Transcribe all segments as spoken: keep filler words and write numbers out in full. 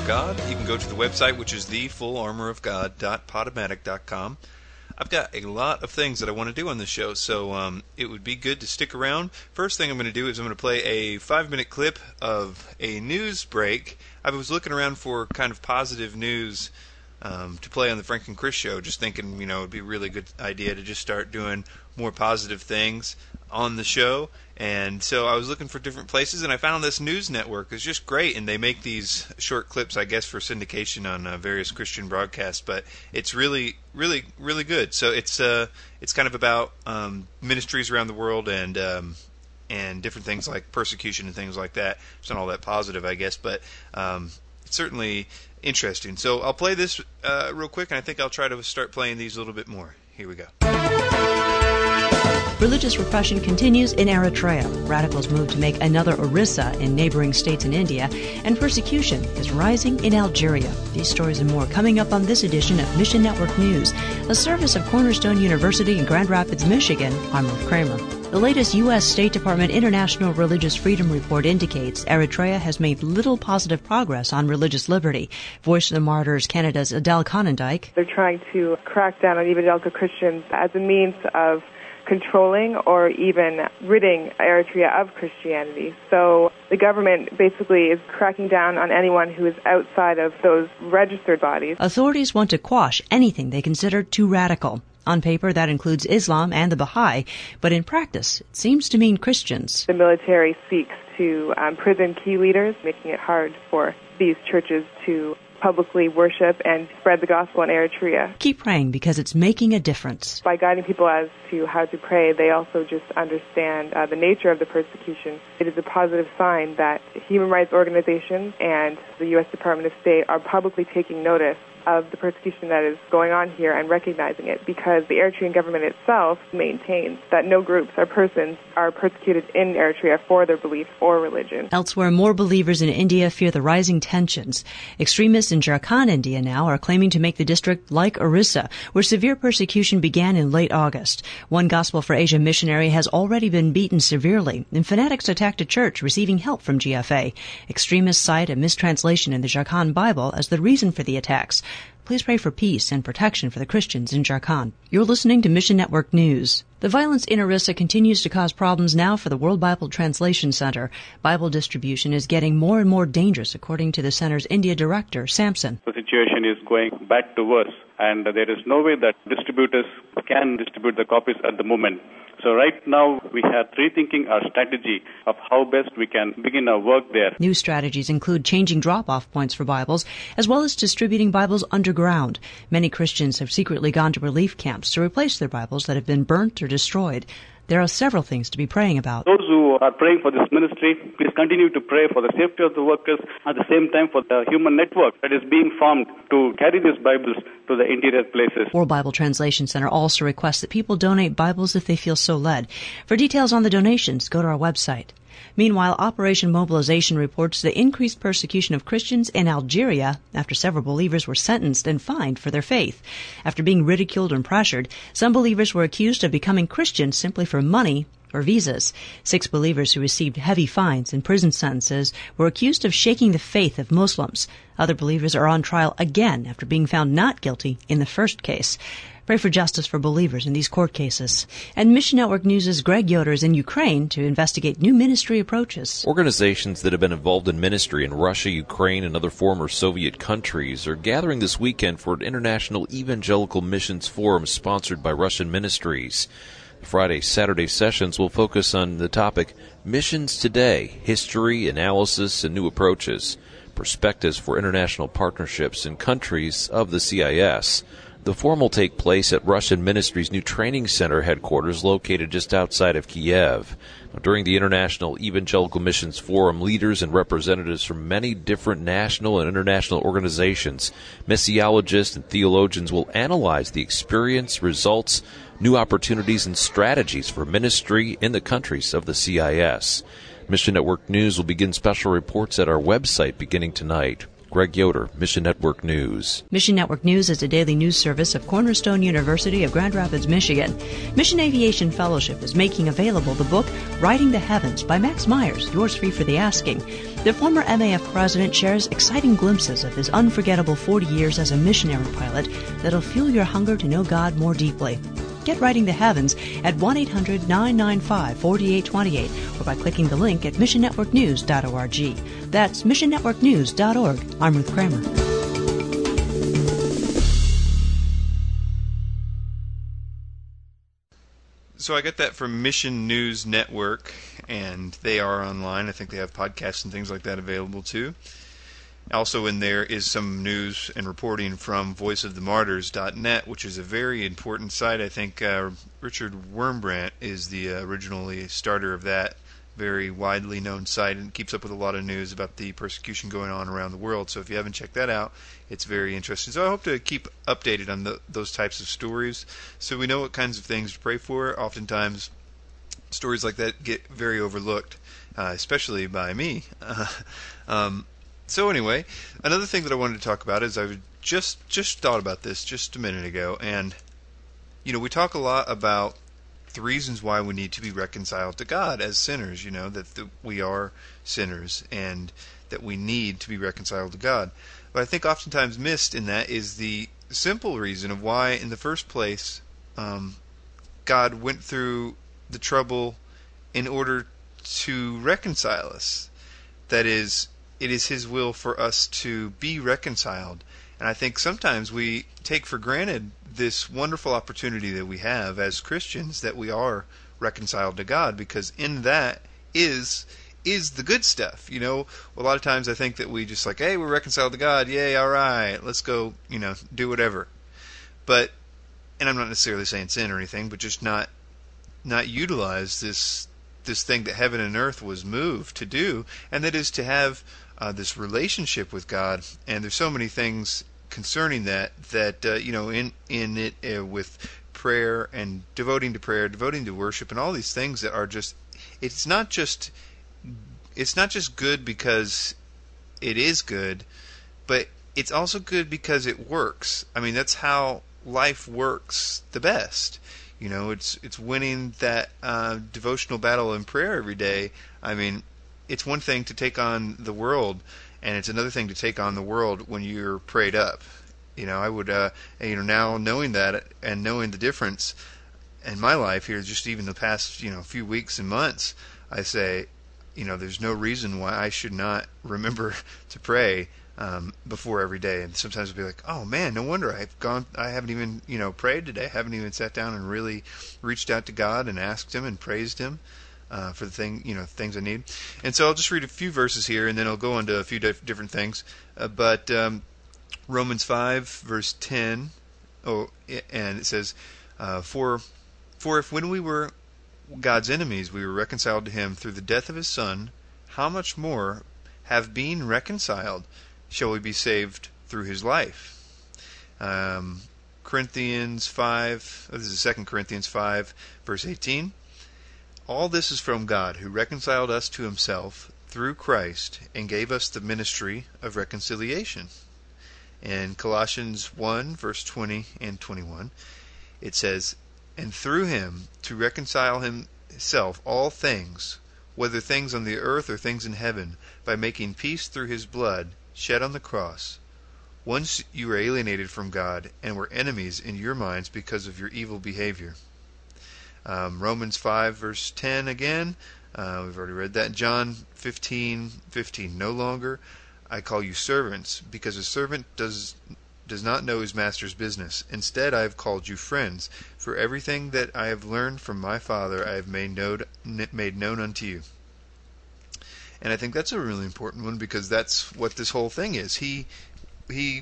God. You can go to the website, which is the full armor of god dot podomatic dot com. I've got a lot of things that I want to do on this show, so um, it would be good to stick around. First thing I'm going to do is I'm going to play a five-minute clip of a news break. I was looking around for kind of positive news um, to play on the Frank and Chris show, just thinking, you know, it would be a really good idea to just start doing more positive things on the show. And so I was looking for different places, and I found this news network. It's just great, and they make these short clips, I guess, for syndication on uh, various Christian broadcasts. But it's really, really, really good. So it's uh, it's kind of about um, ministries around the world and um, and different things like persecution and things like that. It's not all that positive, I guess, but um, it's certainly interesting. So I'll play this uh, real quick, and I think I'll try to start playing these a little bit more. Here we go. Religious repression continues in Eritrea. Radicals move to make another Orissa in neighboring states in India, and persecution is rising in Algeria. These stories and more coming up on this edition of Mission Network News, a service of Cornerstone University in Grand Rapids, Michigan. I'm Ruth Kramer. The latest U S State Department International Religious Freedom Report indicates Eritrea has made little positive progress on religious liberty. Voice of the Martyrs Canada's Adele Conondike. They're trying to crack down on evangelical Christians as a means of controlling or even ridding Eritrea of Christianity. So the government basically is cracking down on anyone who is outside of those registered bodies. Authorities want to quash anything they consider too radical. On paper, that includes Islam and the Baha'i, but in practice, it seems to mean Christians. The military seeks to um, prison key leaders, making it hard for these churches to publicly worship and spread the gospel in Eritrea. Keep praying because it's making a difference. By guiding people as to how to pray, they also just understand uh, the nature of the persecution. It is a positive sign that human rights organizations and the U S Department of State are publicly taking notice of the persecution that is going on here and recognizing it, because the Eritrean government itself maintains that no groups or persons are persecuted in Eritrea for their beliefs or religion. Elsewhere, more believers in India fear the rising tensions. Extremists in Jharkhand, India now are claiming to make the district like Orissa, where severe persecution began in late August. One Gospel for Asia missionary has already been beaten severely, and fanatics attacked a church receiving help from G F A. Extremists cite a mistranslation in the Jharkhand Bible as the reason for the attacks. Please pray for peace and protection for the Christians in Jharkhand. You're listening to Mission Network News. The violence in Orissa continues to cause problems now for the World Bible Translation Center. Bible distribution is getting more and more dangerous, according to the center's India director, Samson. The situation is going bad to worse, and there is no way that distributors can distribute the copies at the moment. So right now, we are rethinking our strategy of how best we can begin our work there. New strategies include changing drop-off points for Bibles, as well as distributing Bibles underground. Many Christians have secretly gone to relief camps to replace their Bibles that have been burnt or destroyed. There are several things to be praying about. Those who are praying for this ministry, please continue to pray for the safety of the workers, at the same time for the human network that is being formed to carry these Bibles to the interior places. World Bible Translation Center also requests that people donate Bibles if they feel so led. For details on the donations, go to our website. Meanwhile, Operation Mobilization reports the increased persecution of Christians in Algeria after several believers were sentenced and fined for their faith. After being ridiculed and pressured, some believers were accused of becoming Christians simply for money or visas. Six believers who received heavy fines and prison sentences were accused of shaking the faith of Muslims. Other believers are on trial again after being found not guilty in the first case. Pray for justice for believers in these court cases. And Mission Network News' Greg Yoder is in Ukraine to investigate new ministry approaches. Organizations that have been involved in ministry in Russia, Ukraine, and other former Soviet countries are gathering this weekend for an International Evangelical Missions Forum sponsored by Russian ministries. The Friday-Saturday sessions will focus on the topic Missions Today, History, Analysis, and New Approaches, Perspectives for International Partnerships in Countries of the C I S. The forum will take place at Russian Ministries' new training center headquarters located just outside of Kiev. Now, during the International Evangelical Missions Forum, leaders and representatives from many different national and international organizations, missiologists, and theologians will analyze the experience, results, new opportunities, and strategies for ministry in the countries of the C I S. Mission Network News will begin special reports at our website beginning tonight. Greg Yoder, Mission Network News. Mission Network News is a daily news service of Cornerstone University of Grand Rapids, Michigan. Mission Aviation Fellowship is making available the book Riding the Heavens by Max Myers, yours free for the asking. The former M A F president shares exciting glimpses of his unforgettable forty years as a missionary pilot that'll fuel your hunger to know God more deeply. Get Riding the Heavens at one eight hundred nine nine five four eight two eight or by clicking the link at mission network news dot org. That's mission network news dot org. I'm Ruth Kramer. So I got that from Mission News Network, and they are online. I think they have podcasts and things like that available too. Also in there is some news and reporting from voice of the martyrs dot net, which is a very important site. I think uh, Richard Wurmbrand is the uh, originally starter of that very widely known site, and keeps up with a lot of news about the persecution going on around the world. So if you haven't checked that out, it's very interesting. So I hope to keep updated on the, those types of stories so we know what kinds of things to pray for. Oftentimes, stories like that get very overlooked, uh, especially by me. Uh, um, so anyway, another thing that I wanted to talk about is I just just thought about this just a minute ago, and you know, we talk a lot about the reasons why we need to be reconciled to God as sinners, you know, that the, we are sinners and that we need to be reconciled to God. But I think oftentimes missed in that is the simple reason of why, in the first place, um, God went through the trouble in order to reconcile us. That is, it is His will for us to be reconciled. And I think sometimes we take for granted this wonderful opportunity that we have as Christians, that we are reconciled to God, because in that is is the good stuff. You know, a lot of times I think that we just like, hey, we're reconciled to God, yay, all right, let's go, you know, do whatever. But, and I'm not necessarily saying sin or anything, but just not not utilize this this thing that heaven and earth was moved to do, and that is to have uh, this relationship with God. And there's so many things concerning that that uh, you know, in in it uh, with prayer and devoting to prayer, devoting to worship, and all these things that are just, it's not just it's not just good because it is good, but it's also good because it works. I mean, that's how life works the best. You know, it's it's winning that uh, devotional battle in prayer every day. I mean, it's one thing to take on the world, and it's another thing to take on the world when you're prayed up. You know, I would, uh, you know, now knowing that and knowing the difference in my life here, just even the past, you know, few weeks and months, I say, you know, there's no reason why I should not remember to pray um, before every day. And sometimes I'll be like, oh man, no wonder I've gone, I haven't even, you know, prayed today. I haven't even sat down and really reached out to God and asked Him and praised Him uh, for the thing, you know, things I need. And so I'll just read a few verses here, and then I'll go into a few dif- different things. Uh, but um, Romans five verse ten, oh, and it says, uh, for for if when we were God's enemies we were reconciled to Him through the death of His Son, how much more, have been reconciled, shall we be saved through His life? Um, Corinthians five, oh, this is Second Corinthians five verse eighteen. All this is from God, who reconciled us to Himself through Christ and gave us the ministry of reconciliation. In Colossians one verse twenty and twenty-one, it says, and through Him to reconcile Himself all things, whether things on the earth or things in heaven, by making peace through His blood shed on the cross. Once you were alienated from God and were enemies in your minds because of your evil behavior. Um, Romans five verse ten again, uh, we've already read that. John fifteen fifteen, no longer I call you servants, because a servant does does not know his master's business. Instead, I have called you friends, for everything that I have learned from my Father I have made known, made known unto you. And I think that's a really important one, because that's what this whole thing is. He he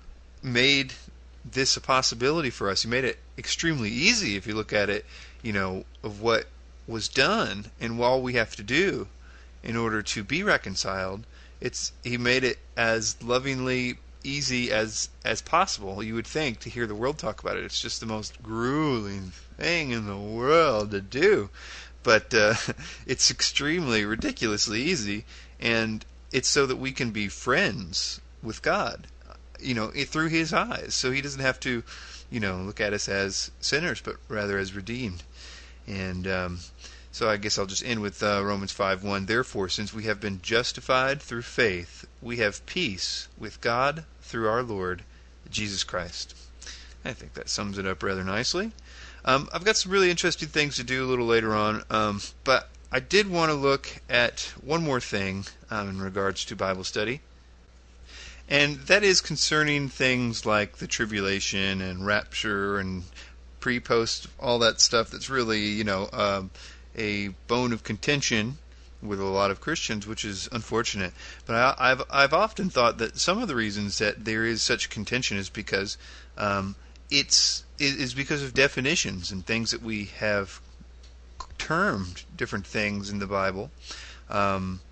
made this a possibility for us. He made it extremely easy if you look at it, you know, of what was done and all we have to do in order to be reconciled. It's He made it as lovingly easy as as possible, you would think, to hear the world talk about it. It's just the most grueling thing in the world to do, but uh, it's extremely ridiculously easy, and it's so that we can be friends with God, you know, through his eyes. So he doesn't have to, you know, look at us as sinners, but rather as redeemed. And um, so I guess I'll just end with uh, Romans five one. Therefore, since we have been justified through faith, we have peace with God through our Lord Jesus Christ. I think that sums it up rather nicely. Um, I've got some really interesting things to do a little later on, um, but I did want to look at one more thing um, in regards to Bible study. And that is concerning things like the tribulation and rapture and pre-post, all that stuff that's really, you know, uh, a bone of contention with a lot of Christians, which is unfortunate. But I, I've I've often thought that some of the reasons that there is such contention is because um, it's is because of definitions and things that we have termed different things in the Bible um,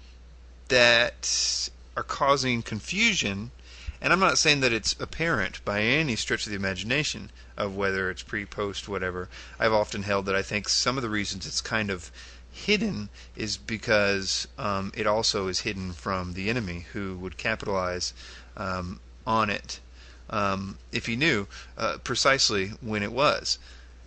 that are causing confusion. And I'm not saying that it's apparent by any stretch of the imagination of whether it's pre, post, whatever. I've often held that I think some of the reasons it's kind of hidden is because um, it also is hidden from the enemy, who would capitalize um, on it um, if he knew uh, precisely when it was.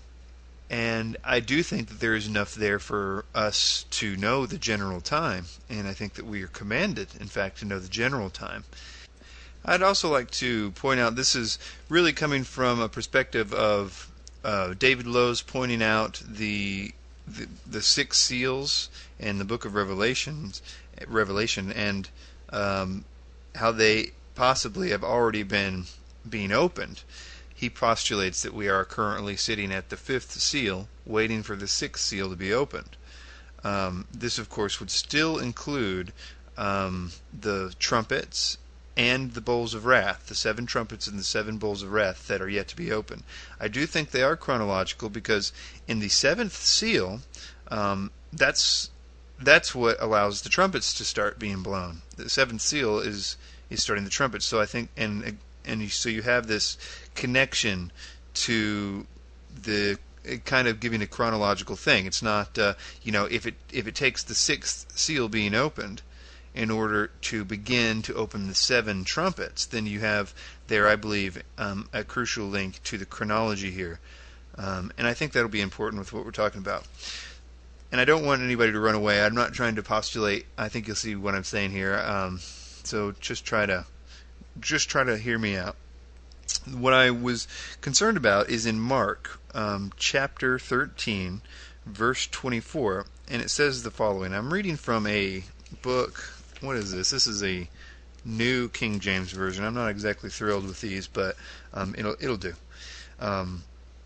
And I do think that there is enough there for us to know the general time, and I think that we are commanded, in fact, to know the general time. I'd also like to point out this is really coming from a perspective of uh, David Lowe's pointing out the, the the six seals in the book of Revelations, Revelation, and um, how they possibly have already been being opened. He postulates that we are currently sitting at the fifth seal, waiting for the sixth seal to be opened. Um, this, of course, would still include um, the trumpets and the bowls of wrath, the seven trumpets and the seven bowls of wrath that are yet to be opened. I do think they are chronological because in the seventh seal, um, that's that's what allows the trumpets to start being blown. The seventh seal is is starting the trumpets. So I think, and and you, so you have this connection to the kind of giving a chronological thing. It's not, uh, you know, if it if it takes the sixth seal being opened in order to begin to open the seven trumpets, then you have there, I believe, um, a crucial link to the chronology here. Um, and I think that'll be important with what we're talking about. And I don't want anybody to run away. I'm not trying to postulate. I think you'll see what I'm saying here. Um, so just try to just try to hear me out. What I was concerned about is in Mark um, chapter thirteen, verse twenty-four, and it says the following. I'm reading from a book. What is this? This is a New King James Version. I'm not exactly thrilled with these, but um, it'll it'll do. Um,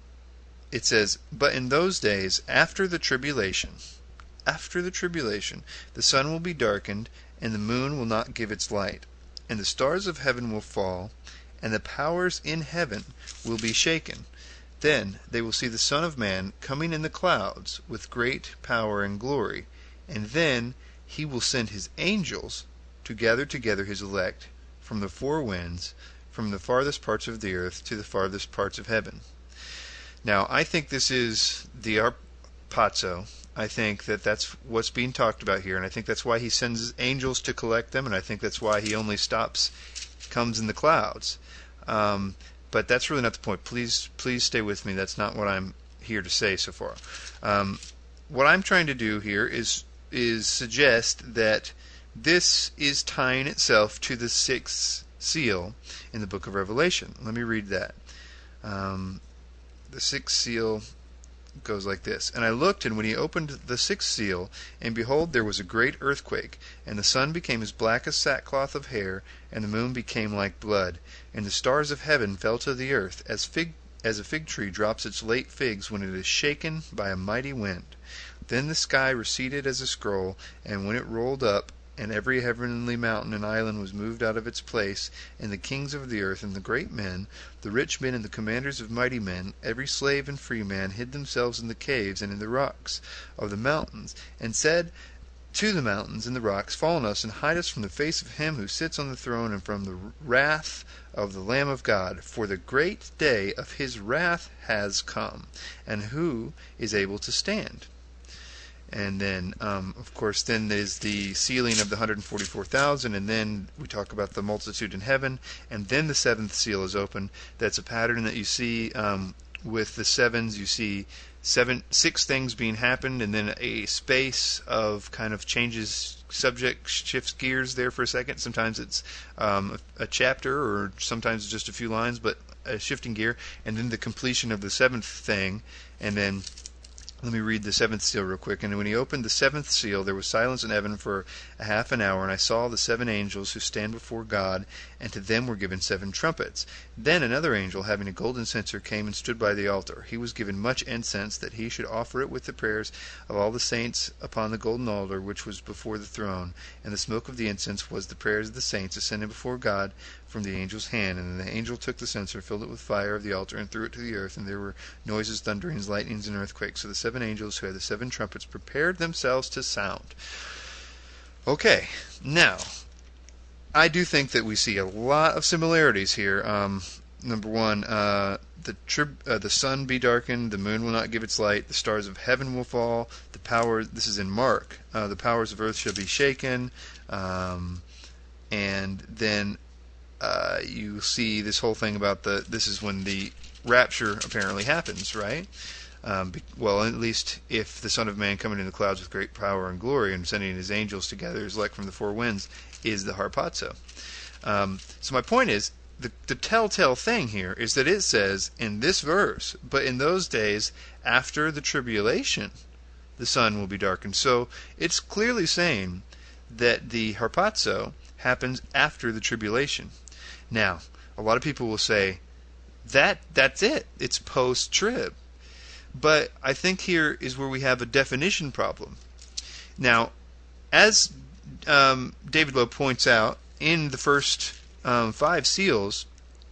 it says, "But in those days, after the tribulation, after the tribulation, the sun will be darkened, and the moon will not give its light, and the stars of heaven will fall, and the powers in heaven will be shaken. Then they will see the Son of Man coming in the clouds with great power and glory, and then he will send his angels to gather together his elect from the four winds, from the farthest parts of the earth to the farthest parts of heaven." Now, I think this is the arpazo. I think that that's what's being talked about here, and I think that's why he sends his angels to collect them, and I think that's why he only stops, comes in the clouds. Um, but that's really not the point. Please, please stay with me. That's not what I'm here to say so far. Um, what I'm trying to do here is is suggest that this is tying itself to the sixth seal in the book of Revelation. Let me read that. Um, the sixth seal goes like this. "And I looked, and when he opened the sixth seal, and behold, there was a great earthquake, and the sun became as black as sackcloth of hair, and the moon became like blood, and the stars of heaven fell to the earth, as fig as a fig tree drops its late figs when it is shaken by a mighty wind. Then the sky receded as a scroll, and when it rolled up, and every heavenly mountain and island was moved out of its place, and the kings of the earth, and the great men, the rich men, and the commanders of mighty men, every slave and free man, hid themselves in the caves and in the rocks of the mountains, and said to the mountains and the rocks, Fall on us, and hide us from the face of him who sits on the throne, and from the wrath of the Lamb of God. For the great day of his wrath has come, and who is able to stand?" And then, um, of course, then there's the sealing of the one hundred forty-four thousand, and then we talk about the multitude in heaven, and then the seventh seal is opened. That's a pattern that you see um, with the sevens. You see seven, six things being happened, and then a space of kind of changes, subject shifts gears there for a second. Sometimes it's um, a, a chapter, or sometimes just a few lines, but a shifting gear, and then the completion of the seventh thing, and then let me read the seventh seal real quick. And when he opened the seventh seal, there was silence in heaven for a half an hour, and I saw the seven angels who stand before God, and to them were given seven trumpets. Then another angel, having a golden censer, came and stood by the altar. He was given much incense, that he should offer it with the prayers of all the saints upon the golden altar which was before the throne. And the smoke of the incense was the prayers of the saints ascending before God from the angel's hand. And the angel took the censer, filled it with fire of the altar, and threw it to the earth. And there were noises, thunderings, lightnings, and earthquakes. So the seven angels who had the seven trumpets prepared themselves to sound. Okay, now, I do think that we see a lot of similarities here. Um, number one, uh, the trib- uh, the sun be darkened, the moon will not give its light, the stars of heaven will fall, the power, this is in Mark, uh, the powers of earth shall be shaken, um, and then uh, you see this whole thing about the, this is when the rapture apparently happens, right? Um, be, well, at least if the Son of Man coming in the clouds with great power and glory and sending his angels together, his elect from the four winds, is the harpazo. Um, so my point is, the, the telltale thing here is that it says in this verse, but in those days after the tribulation, the sun will be darkened. So it's clearly saying that the harpazo happens after the tribulation. Now, a lot of people will say, that that's it. It's post-trib. But I think here is where we have a definition problem. Now, as um, David Lowe points out, in the first um, five seals,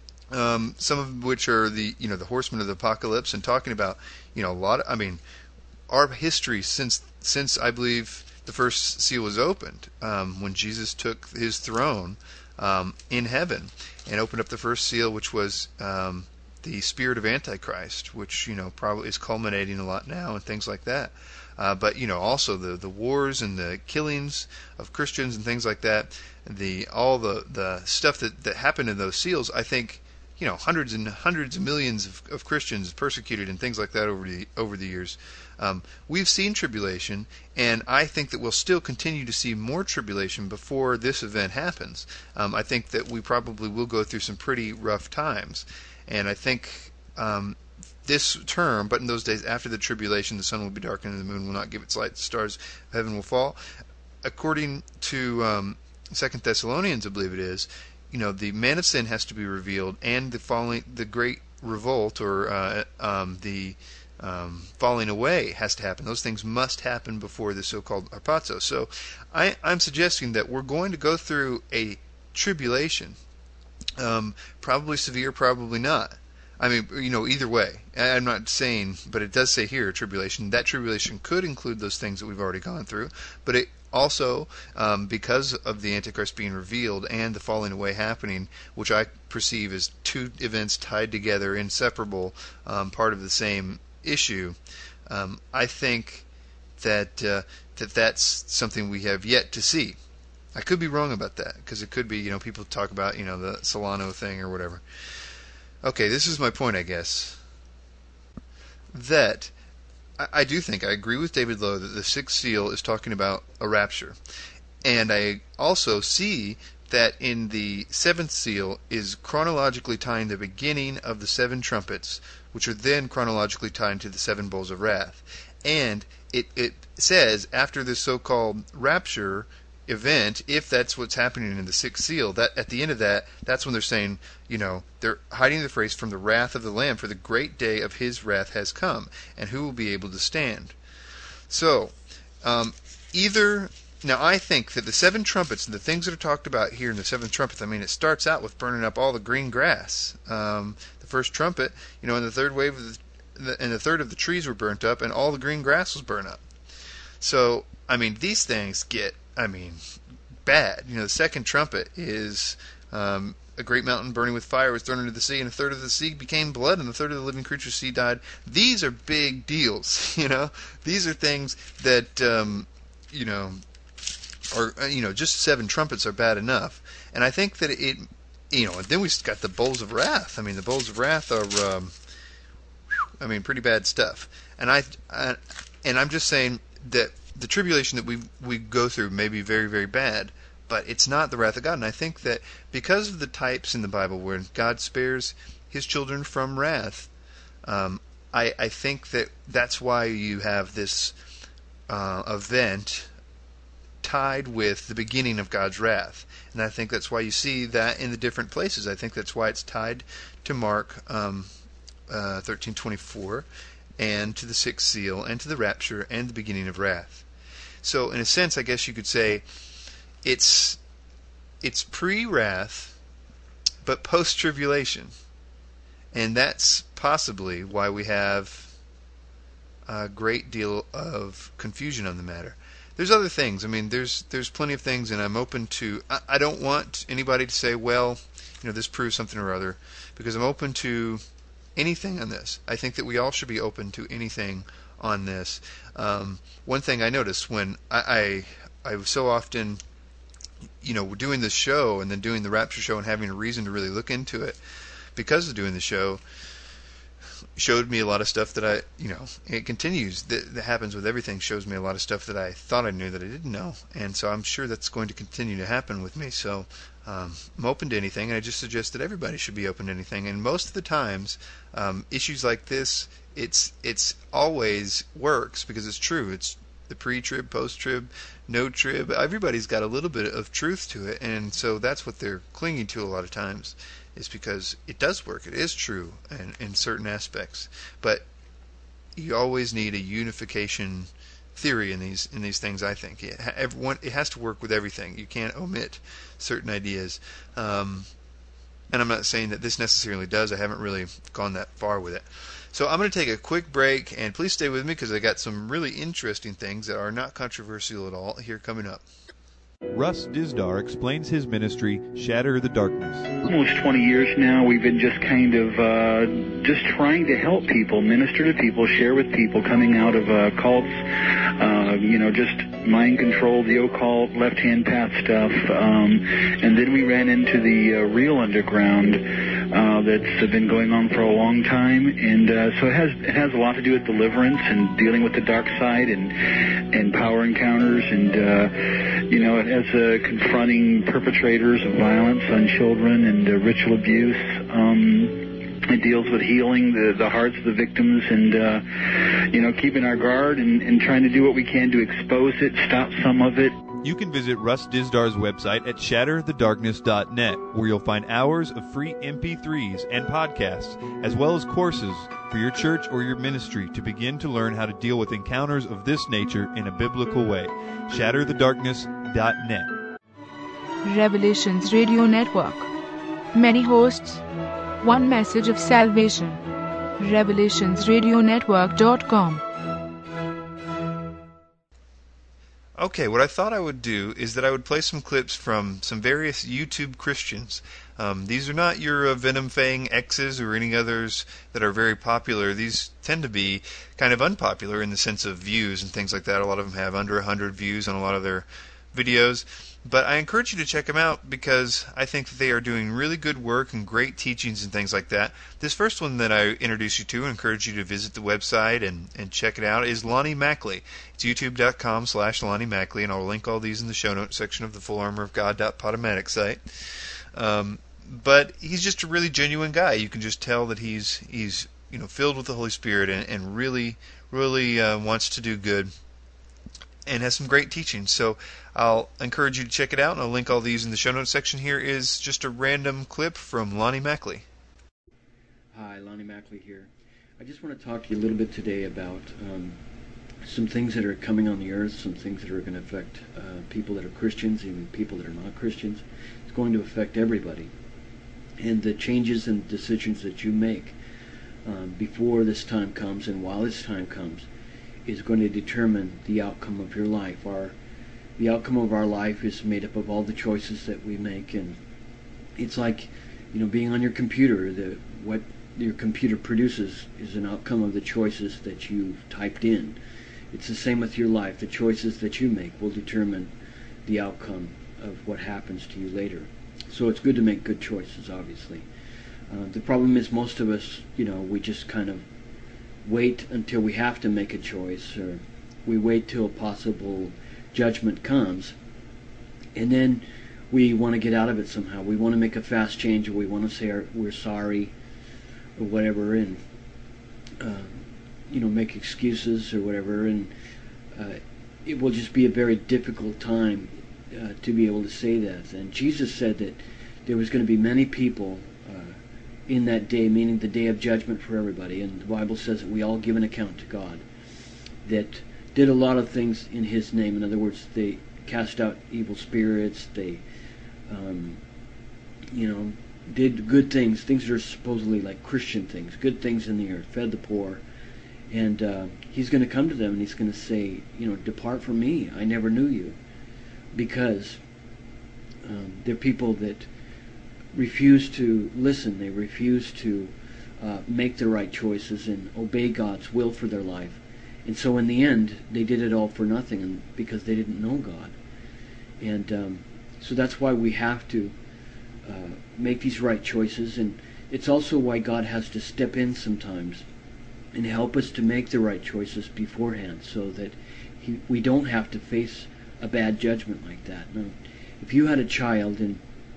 um, some of which are the you know the horsemen of the apocalypse, and talking about you know a lot of, I mean, our history since since I believe the first seal was opened, um, when Jesus took his throne um, in heaven and opened up the first seal, which was um, the spirit of Antichrist, which you know probably is culminating a lot now and things like that. Uh, but you know also the, the wars and the killings of Christians and things like that, the all the, the stuff that, that happened in those seals. I think you know hundreds and hundreds of millions of, of Christians persecuted and things like that over the over the years. Um, we've seen tribulation, and I think that we'll still continue to see more tribulation before this event happens. Um, I think that we probably will go through some pretty rough times. And I think um, this term, but in those days after the tribulation, the sun will be darkened and the moon will not give its light, the stars of heaven will fall. According to um, Second Thessalonians, I believe it is, you know, the man of sin has to be revealed, and the falling, the great revolt, or uh, um, the um, falling away has to happen. Those things must happen before the so-called harpazo. So I, I'm suggesting that we're going to go through a tribulation. Um, probably severe, probably not. I mean, you know, either way. I'm not saying, but it does say here, tribulation. That tribulation could include those things that we've already gone through, but it also, um, because of the Antichrist being revealed and the falling away happening, which I perceive as two events tied together, inseparable, um, part of the same issue, um, I think that uh, that that's something we have yet to see. I could be wrong about that, because it could be, you know, people talk about, you know, the Solano thing or whatever. Okay, this is my point, I guess. That I, I do think, I agree with David Lowe that the sixth seal is talking about a rapture. And I also see that in the seventh seal is chronologically tying the beginning of the seven trumpets, which are then chronologically tied to the seven bowls of wrath. And it, it says, after the so-called rapture event, if that's what's happening in the sixth seal, that at the end of that, that's when they're saying, you know, they're hiding the phrase, from the wrath of the Lamb, for the great day of his wrath has come, and who will be able to stand? So, um, either, now I think that the seven trumpets, and the things that are talked about here in the seventh trumpet, I mean, it starts out with burning up all the green grass. Um, the first trumpet, you know, in the third wave of the, and the third of the trees were burnt up, and all the green grass was burned up. So, I mean, these things get, I mean, bad. You know, the second trumpet is Um, a great mountain burning with fire was thrown into the sea, and a third of the sea became blood, and a third of the living creatures of the sea died. These are big deals, you know. These are things that, um, you know, are, you know, just seven trumpets are bad enough. And I think that it, you know, and then we've got the bowls of wrath. I mean, the bowls of wrath are, um, I mean, pretty bad stuff. And I, I, and I'm just saying that the tribulation that we we go through may be very, very bad, but it's not the wrath of God. And I think that because of the types in the Bible where God spares His children from wrath, um, I, I think that that's why you have this uh, event tied with the beginning of God's wrath. And I think that's why you see that in the different places. I think that's why it's tied to Mark um, uh, thirteen twenty-four, and to the sixth seal, and to the rapture, and the beginning of wrath. So, in a sense, I guess you could say it's it's pre-wrath, but post-tribulation. And that's possibly why we have a great deal of confusion on the matter. There's other things. I mean, there's there's plenty of things, and I'm open to... I, I don't want anybody to say, well, you know, this proves something or other, because I'm open to anything on this. I think that we all should be open to anything on this. Um, one thing I noticed when I, I, I was so often, you know, doing this show and then doing the Rapture show and having a reason to really look into it, because of doing the show, showed me a lot of stuff that I, you know, it continues, that, that happens with everything, shows me a lot of stuff that I thought I knew that I didn't know, and so I'm sure that's going to continue to happen with me. So um, I'm open to anything, and I just suggest that everybody should be open to anything. And most of the times, um, issues like this, it's it's always works, because it's true. It's the pre-trib, post-trib, no-trib. Everybody's got a little bit of truth to it, and so that's what they're clinging to a lot of times, is because it does work. It is true in, in certain aspects. But you always need a unification theory in these in these things, I think. It, everyone, it has to work with everything. You can't omit certain ideas. Um, and I'm not saying that this necessarily does. I haven't really gone that far with it. So I'm going to take a quick break, and please stay with me, because I got some really interesting things that are not controversial at all here coming up. Russ Dizdar explains his ministry, Shatter the Darkness. Almost twenty years now, we've been just kind of uh, just trying to help people, minister to people, share with people coming out of uh, cults, uh, you know, just mind control, the occult, left-hand path stuff. Um, and then we ran into the uh, real underground uh, that's been going on for a long time. And uh, so it has it has a lot to do with deliverance and dealing with the dark side and, and power encounters and, uh, you know, as uh, confronting perpetrators of violence on children and uh, ritual abuse. Um, it deals with healing the, the hearts of the victims and, uh, you know, keeping our guard and, and trying to do what we can to expose it, stop some of it. You can visit Russ Dizdar's website at shatter the darkness dot net, where you'll find hours of free M P threes and podcasts, as well as courses for your church or your ministry to begin to learn how to deal with encounters of this nature in a biblical way. shatter the darkness dot net. Revelations Radio Network. Many hosts, one message of salvation. revelations radio network dot com. Okay, what I thought I would do is that I would play some clips from some various YouTube Christians. Um, these are not your uh, Venom Fang X's or any others that are very popular. These tend to be kind of unpopular in the sense of views and things like that. A lot of them have under one hundred views on a lot of their videos. But I encourage you to check them out, because I think that they are doing really good work and great teachings and things like that. This first one that I introduce you to, and encourage you to visit the website and, and check it out, is Lonnie Mackley. It's youtube.com slash Lonnie Mackley, and I'll link all these in the show notes section of the full armor of god dot podomatic site. Um, but he's just a really genuine guy. You can just tell that he's he's you know filled with the Holy Spirit and, and really, really uh, wants to do good, and has some great teaching. So I'll encourage you to check it out, and I'll link all these in the show notes section. Here is just a random clip from Lonnie Mackley. Hi, Lonnie Mackley here. I just want to talk to you a little bit today about um, some things that are coming on the earth, some things that are going to affect uh, people that are Christians, even people that are not Christians. It's going to affect everybody. And the changes and decisions that you make um, before this time comes and while this time comes is going to determine the outcome of your life. Our The outcome of our life is made up of all the choices that we make, and it's like, you know, being on your computer. The what your computer produces is an outcome of the choices that you've typed in. It's the same with your life. The choices that you make will determine the outcome of what happens to you later. So it's good to make good choices, obviously. Uh, the problem is most of us, you know, we just kind of wait until we have to make a choice, or we wait till possible judgment comes, and then we want to get out of it somehow. We want to make a fast change, or we want to say our, we're sorry, or whatever, and uh, you know, make excuses or whatever, and uh, it will just be a very difficult time uh, to be able to say that. And Jesus said that there was going to be many people uh, in that day, meaning the day of judgment for everybody, and the Bible says that we all give an account to God, that did a lot of things in His name. In other words, they cast out evil spirits, they um, you know, did good things, things that are supposedly like Christian things, good things in the earth, fed the poor. And uh, He's going to come to them and He's going to say, you know, depart from me, I never knew you. Because um, they're people that refuse to listen, they refuse to uh, make the right choices and obey God's will for their life. And so in the end, they did it all for nothing, and because they didn't know God. And um, so that's why we have to uh, make these right choices, and it's also why God has to step in sometimes and help us to make the right choices beforehand, so that he, we don't have to face a bad judgment like that. Now, if you had a child and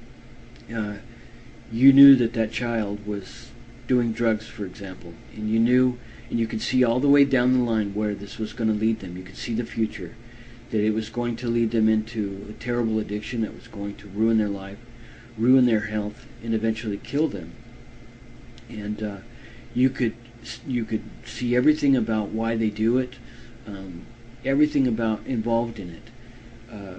uh, you knew that that child was doing drugs, for example, and you knew and you could see all the way down the line where this was going to lead them, you could see the future, that it was going to lead them into a terrible addiction that was going to ruin their life, ruin their health, and eventually kill them. And uh, you could you could see everything about why they do it, um, everything about involved in it, uh,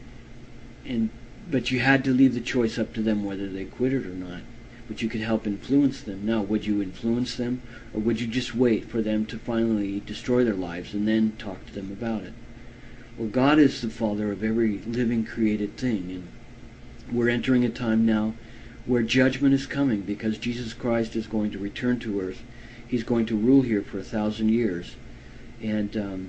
and but you had to leave the choice up to them whether they quit it or not. But you could help influence them. Now, would you influence them, or would you just wait for them to finally destroy their lives and then talk to them about it? Well, God is the Father of every living created thing, and we're entering a time now where judgment is coming, because Jesus Christ is going to return to earth. He's going to rule here for a thousand years. And um,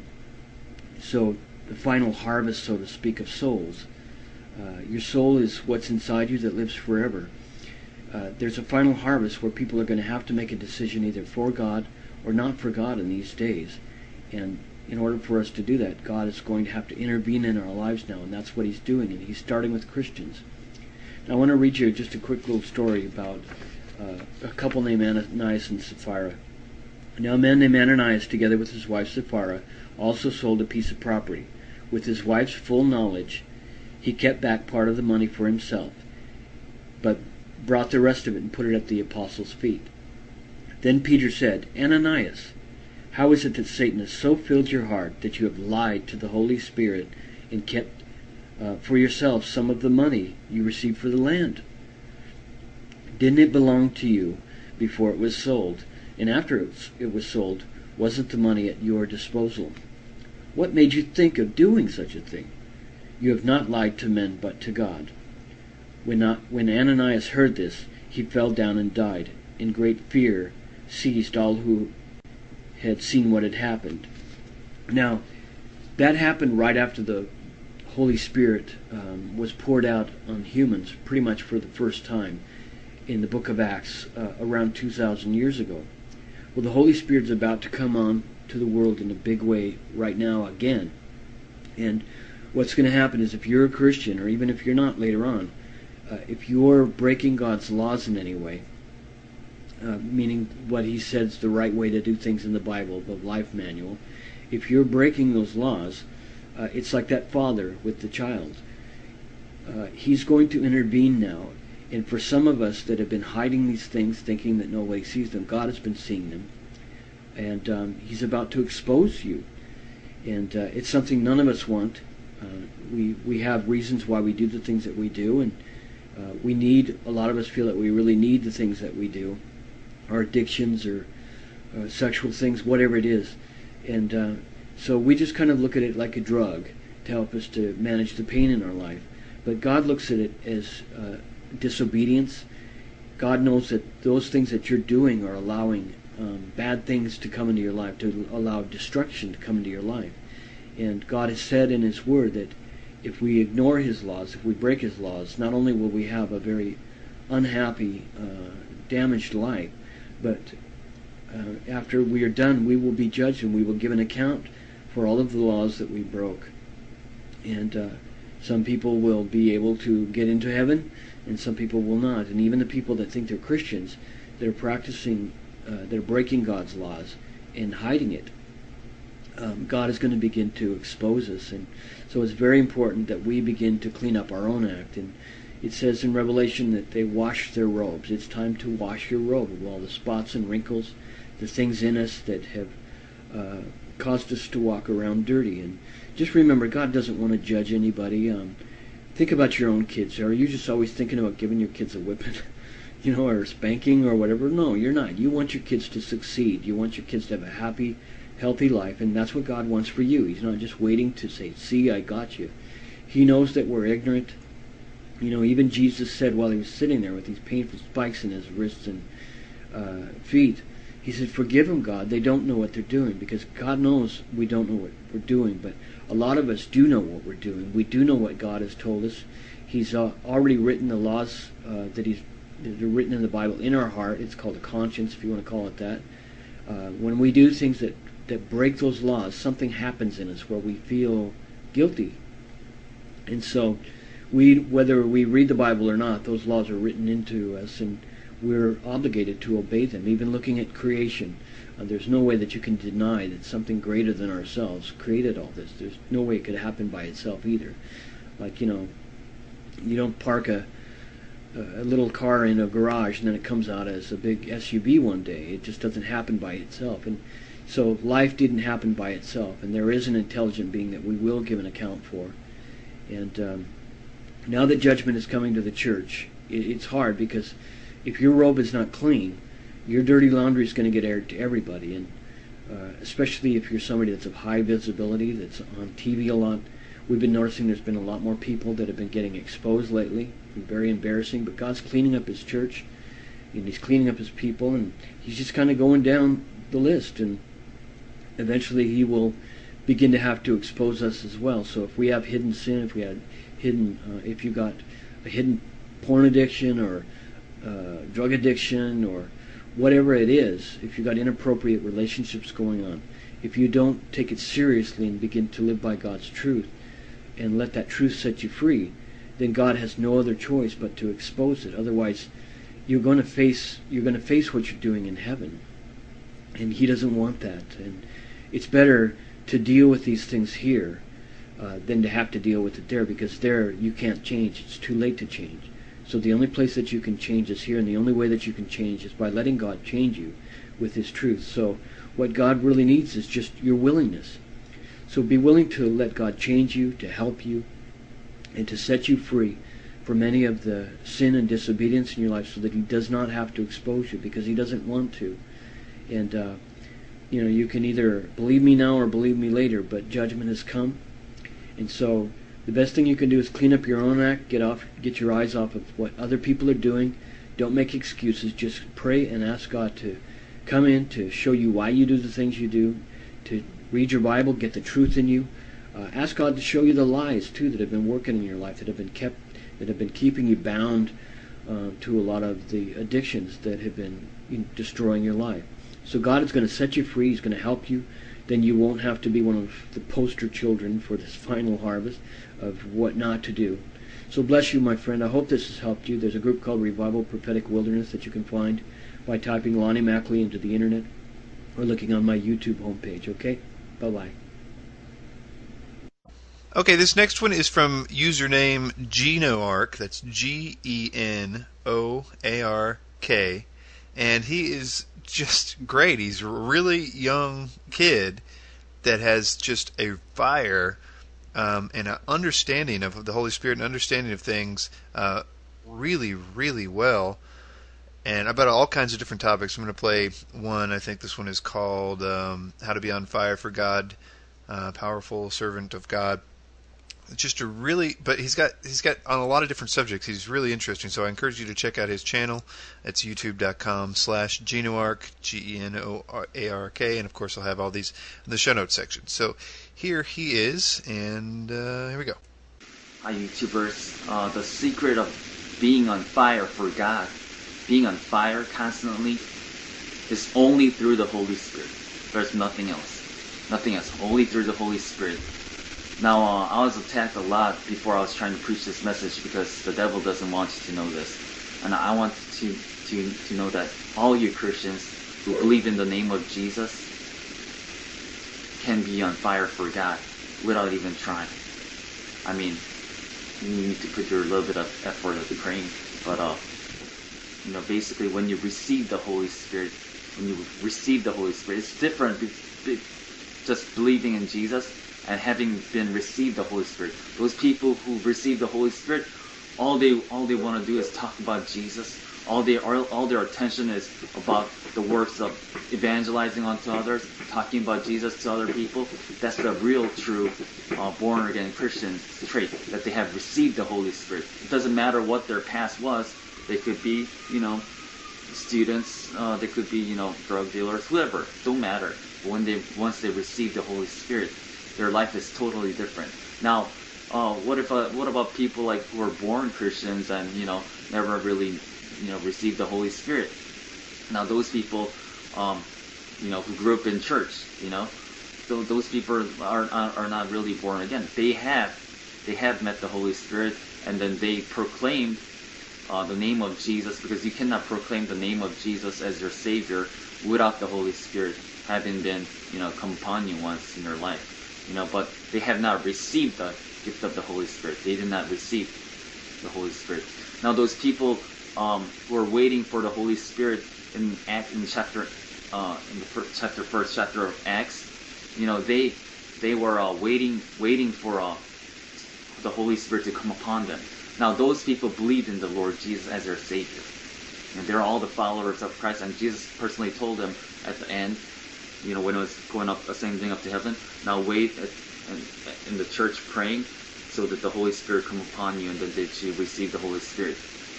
so the final harvest, so to speak, of souls. Uh, your soul is what's inside you that lives forever. Uh, there's a final harvest where people are going to have to make a decision either for God or not for God in these days. And in order for us to do that, God is going to have to intervene in our lives now, and that's what He's doing, and He's starting with Christians. Now, I want to read you just a quick little story about uh, a couple named Ananias and Sapphira. Now, a man named Ananias, together with his wife Sapphira, also sold a piece of property. With his wife's full knowledge, he kept back part of the money for himself, but brought the rest of it and put it at the apostles' feet. Then Peter said, Ananias, how is it that Satan has so filled your heart that you have lied to the Holy Spirit and kept uh, for yourself some of the money you received for the land? Didn't it belong to you before it was sold? And after it was sold, wasn't the money at your disposal? What made you think of doing such a thing? You have not lied to men, but to God. When, not, when Ananias heard this, he fell down and died, and great fear seized all who had seen what had happened. Now, that happened right after the Holy Spirit um, was poured out on humans, pretty much for the first time in the book of Acts, uh, around two thousand years ago. Well, the Holy Spirit is about to come on to the world in a big way right now again. And what's going to happen is, if you're a Christian, or even if you're not later on, uh, if you're breaking God's laws in any way, uh, meaning what He says the right way to do things in the Bible, the life manual, if you're breaking those laws, uh, it's like that father with the child. Uh, he's going to intervene now. And for some of us that have been hiding these things, thinking that nobody sees them, God has been seeing them. And um, He's about to expose you. And uh, it's something none of us want. Uh, we we have reasons why we do the things that we do, and uh, we need, a lot of us feel that we really need the things that we do, our addictions or uh, sexual things, whatever it is. And uh, so we just kind of look at it like a drug to help us to manage the pain in our life. But God looks at it as uh, disobedience, God knows that those things that you're doing are allowing um, bad things to come into your life, to allow destruction to come into your life. And God has said in His Word that if we ignore His laws, if we break His laws, not only will we have a very unhappy, uh, damaged life, but uh, after we are done, we will be judged and we will give an account for all of the laws that we broke. And uh, some people will be able to get into heaven, and some people will not. And even the people that think they're Christians, they're practicing, uh, they're breaking God's laws and hiding it. Um, God is going to begin to expose us, and so it's very important that we begin to clean up our own act. And it says in Revelation that they wash their robes. It's time to wash your robe of all the spots and wrinkles, the things in us that have uh, caused us to walk around dirty. And just remember, God doesn't want to judge anybody. Um, think about your own kids. Are you just always thinking about giving your kids a whipping, you know, or spanking or whatever? No, you're not. You want your kids to succeed. You want your kids to have a happy, healthy life, and that's what God wants for you. He's not just waiting to say, see, I got you. He knows that we're ignorant. You know, even Jesus said while He was sitting there with these painful spikes in His wrists and uh, feet, He said, forgive them, God. They don't know what they're doing, because God knows we don't know what we're doing, but a lot of us do know what we're doing. We do know what God has told us. He's uh, already written the laws uh, that He's that are written in the Bible in our heart. It's called a conscience, if you want to call it that. Uh, when we do things that that break those laws, something happens in us where we feel guilty. And so, we, whether we read the Bible or not, those laws are written into us, and we're obligated to obey them. Even looking at creation, uh, there's no way that you can deny that something greater than ourselves created all this. There's no way it could happen by itself either. Like, you know, you don't park a a little car in a garage and then it comes out as a big S U V one day. It just doesn't happen by itself. And so life didn't happen by itself, and there is an intelligent being that we will give an account for. And um, now that judgment is coming to the church, it, it's hard, because if your robe is not clean, your dirty laundry is going to get aired to everybody, and uh, especially if you're somebody that's of high visibility, that's on T V a lot. We've been noticing there's been a lot more people that have been getting exposed lately. It's been very embarrassing, but God's cleaning up His church, and He's cleaning up His people, and He's just kind of going down the list, and eventually He will begin to have to expose us as well. So if we have hidden sin, if we had hidden, uh, if you got a hidden porn addiction or uh, drug addiction or whatever it is, if you got inappropriate relationships going on, if you don't take it seriously and begin to live by God's truth and let that truth set you free, then God has no other choice but to expose it. Otherwise, you're going to face you're going to face what you're doing in heaven, and He doesn't want that. And it's better to deal with these things here uh, than to have to deal with it there, because there you can't change. It's too late to change. So the only place that you can change is here, and the only way that you can change is by letting God change you with His truth. So what God really needs is just your willingness. So be willing to let God change you, to help you, and to set you free from any of the sin and disobedience in your life, so that He does not have to expose you, because He doesn't want to. And uh, you know, you can either believe me now or believe me later, but judgment has come. And so the best thing you can do is clean up your own act, get off, get your eyes off of what other people are doing. Don't make excuses. Just pray and ask God to come in, to show you why you do the things you do, to read your Bible, get the truth in you. Uh, ask God to show you the lies too that have been working in your life, that have been kept, that have been keeping you bound uh, to a lot of the addictions that have been you know, destroying your life. So God is going to set you free. He's going to help you. Then you won't have to be one of the poster children for this final harvest of what not to do. So bless you, my friend. I hope this has helped you. There's a group called Revival Prophetic Wilderness that you can find by typing Lonnie Mackley into the internet or looking on my YouTube homepage. Okay? Bye-bye. Okay, this next one is from username GenoArk. That's G E N O A R K. And he is just great. He's a really young kid that has just a fire um, and an understanding of the Holy Spirit and understanding of things uh, really, really well. And about all kinds of different topics. I'm going to play one. I think this one is called um, How to Be on Fire for God, uh, Powerful Servant of God. just a really, but he's got he's got on a lot of different subjects. He's really interesting. So I encourage you to check out his channel. It's youtube.com slash GenoArk, G E N O A R K, and of course I'll have all these in the show notes section. So here he is, and uh, here we go. Hi YouTubers. Uh, the secret of being on fire for God, being on fire constantly, is only through the Holy Spirit. There's nothing else. Nothing else. Only through the Holy Spirit. Now, uh, I was attacked a lot before I was trying to preach this message because the devil doesn't want you to know this. And I want to, to, to know that all you Christians who believe in the name of Jesus can be on fire for God without even trying. I mean, you need to put your little bit of effort into praying. But, uh, you know, basically when you receive the Holy Spirit, when you receive the Holy Spirit, it's different be, be, just believing in Jesus and having been received the Holy Spirit. Those people who receive the Holy Spirit, all they all they want to do is talk about Jesus. All they all, all their attention is about the works of evangelizing onto others, talking about Jesus to other people. That's the real, true, uh, born again Christian trait, that they have received the Holy Spirit. It doesn't matter what their past was. They could be, you know, students. Uh, they could be, you know, drug dealers, whoever. Don't matter. But when they once they receive the Holy Spirit, their life is totally different. Now, uh, what if uh, what about people like who are born Christians and you know never really you know received the Holy Spirit? Now those people, um, you know, who grew up in church, you know, th- those people are, are are not really born again. They have they have met the Holy Spirit, and then they proclaimed uh, the name of Jesus, because you cannot proclaim the name of Jesus as your Savior without the Holy Spirit having been you know come upon you once in your life. You know, but they have not received the gift of the Holy Spirit. They did not receive the Holy Spirit. Now, those people um, who are waiting for the Holy Spirit in Act in chapter uh, in the first chapter, first chapter of Acts, you know, they they were uh, waiting waiting for uh, the Holy Spirit to come upon them. Now, those people believed in the Lord Jesus as their Savior, and they're all the followers of Christ. And Jesus personally told them at the end, you know, when it was going up, ascending up to heaven, now wait at, in, in the church praying so that the Holy Spirit come upon you and then that you receive the Holy Spirit.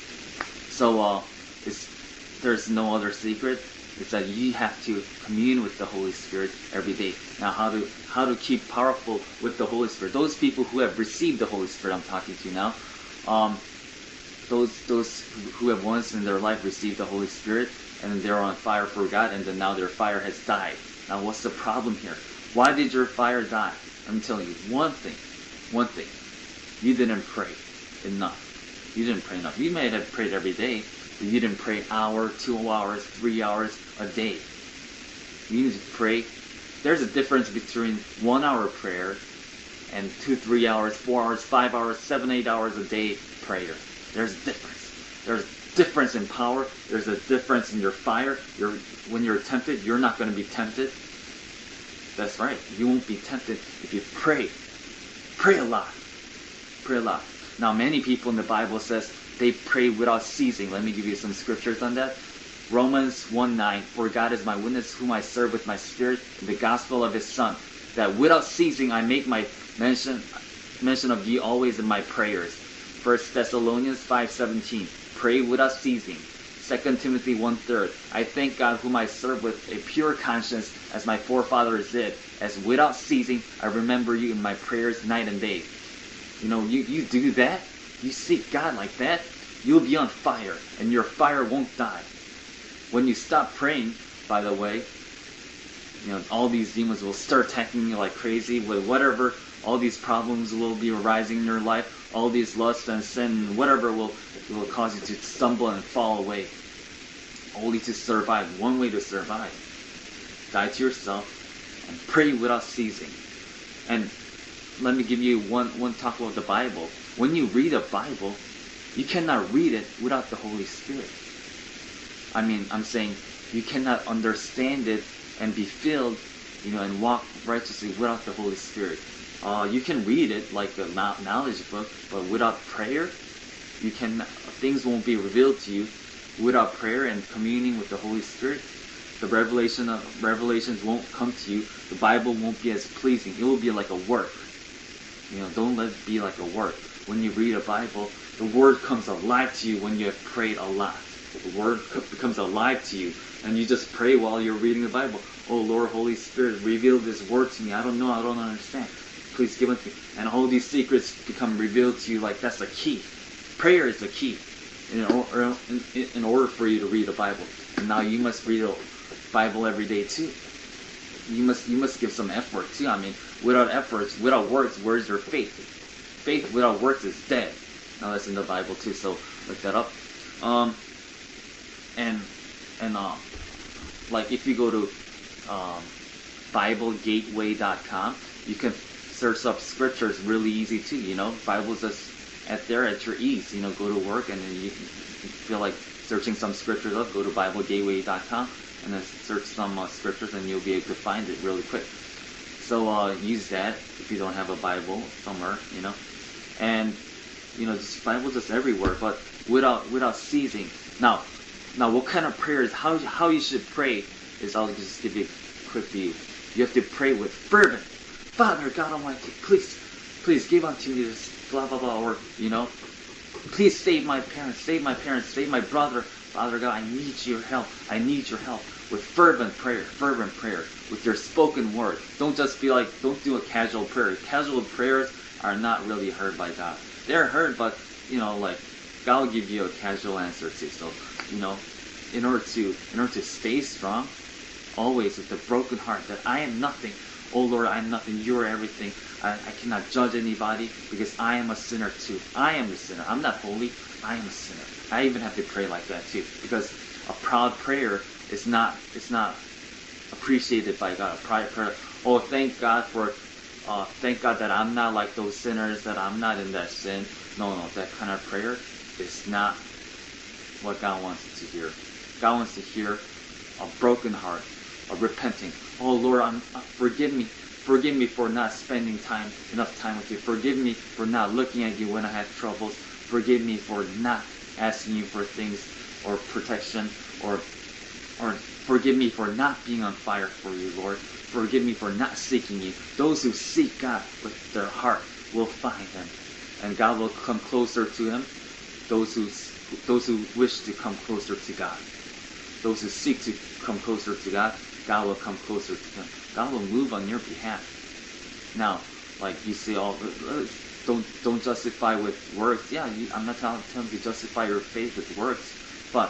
So uh, it's, there's no other secret. It's that you have to commune with the Holy Spirit every day. Now, how to how to keep powerful with the Holy Spirit? Those people who have received the Holy Spirit, I'm talking to now. Um, those those who have once in their life received the Holy Spirit, and then they're on fire for God, and then now their fire has died. Now, what's the problem here? Why did your fire die? I'm telling you one thing, one thing. You didn't pray enough. You didn't pray enough. You may have prayed every day, but you didn't pray an hour, two hours, three hours a day. You need to pray. There's a difference between one hour prayer and two, three hours, four hours, five hours, seven, eight hours a day prayer. There's a difference. There's a difference in power. There's a difference in your fire. You're, when you're tempted, you're not going to be tempted. That's right. You won't be tempted if you pray. Pray a lot. Pray a lot. Now, many people in the Bible says they pray without ceasing. Let me give you some scriptures on that. Romans one nine, for God is my witness, whom I serve with my spirit, in the gospel of his Son, that without ceasing I make my mention mention of you always in my prayers. First Thessalonians five seventeen, pray without ceasing. Second Timothy one third, I thank God whom I serve with a pure conscience, as my forefathers did, as without ceasing I remember you in my prayers night and day. You know, you, you do that, you seek God like that, you'll be on fire, and your fire won't die. When you stop praying, by the way, you know, all these demons will start attacking you like crazy with whatever, all these problems will be arising in your life, all these lusts and sin, whatever will, will cause you to stumble and fall away. Only to survive, one way to survive. Die to yourself and pray without ceasing. And let me give you one, one talk about the Bible. When you read a Bible, you cannot read it without the Holy Spirit. I mean, I'm saying you cannot understand it and be filled, you know, and walk righteously without the Holy Spirit. Uh, you can read it like a knowledge book, but without prayer, you can things won't be revealed to you. Without prayer and communing with the Holy Spirit, the revelation of revelations won't come to you. The Bible won't be as pleasing. It will be like a work. You know, don't let it be like a word. When you read a Bible, the word comes alive to you when you have prayed a lot. The word becomes alive to you, and you just pray while you're reading the Bible. Oh Lord, Holy Spirit, reveal this word to me. I don't know, I don't understand. Please give it to me. And all these secrets become revealed to you. Like that's the key. Prayer is the key in order, in, in order for you to read the Bible. And now you must read the Bible every day too. You must you must give some effort too. I mean, without efforts, without works, where's your faith? Faith without works is dead. Now that's in the Bible too. So look that up. Um, and and uh, like if you go to um, Bible Gateway dot com, you can search up scriptures really easy too. You know, Bible's just at there at your ease. You know, go to work and then you, you feel like searching some scriptures up. Go to Bible Gateway dot com and then search some uh, scriptures, and you'll be able to find it really quick. So uh, use that if you don't have a Bible somewhere. You know, and you know, just Bible just everywhere, but without without ceasing. Now, now, what kind of prayer is how how you should pray is I'll just give you a quick view. You have to pray with fervent. Father God Almighty, please, please give unto me this blah blah blah, or you know, please save my parents, save my parents, save my brother. Father God, I need your help. I need your help with fervent prayer, fervent prayer, with your spoken word. Don't just be like, don't do a casual prayer. Casual prayers are not really heard by God. They're heard, but you know, like God will give you a casual answer too. So, you know, in order to in order to stay strong, always with a broken heart, that I am nothing. Oh Lord, I am nothing. You are everything. I, I cannot judge anybody because I am a sinner too. I am the sinner. I'm not holy. I am a sinner. I even have to pray like that too, because a proud prayer is not is not appreciated by God. A proud prayer. Oh, thank God for. Uh, thank God that I'm not like those sinners, that I'm not in that sin. No, no, that kind of prayer is not what God wants to hear. God wants to hear a broken heart, a repenting. Oh Lord, I'm, uh, forgive me. Forgive me for not spending time enough time with you. Forgive me for not looking at you when I had troubles. Forgive me for not asking you for things or protection, or or forgive me for not being on fire for you, Lord. Forgive me for not seeking you. Those who seek God with their heart will find Him, and God will come closer to Him. Those who those who wish to come closer to God, those who seek to come closer to God, God will come closer to Him. God will move on your behalf. Now, like you say, all don't don't justify with works. Yeah, you, I'm not telling, telling you to justify your faith with works, but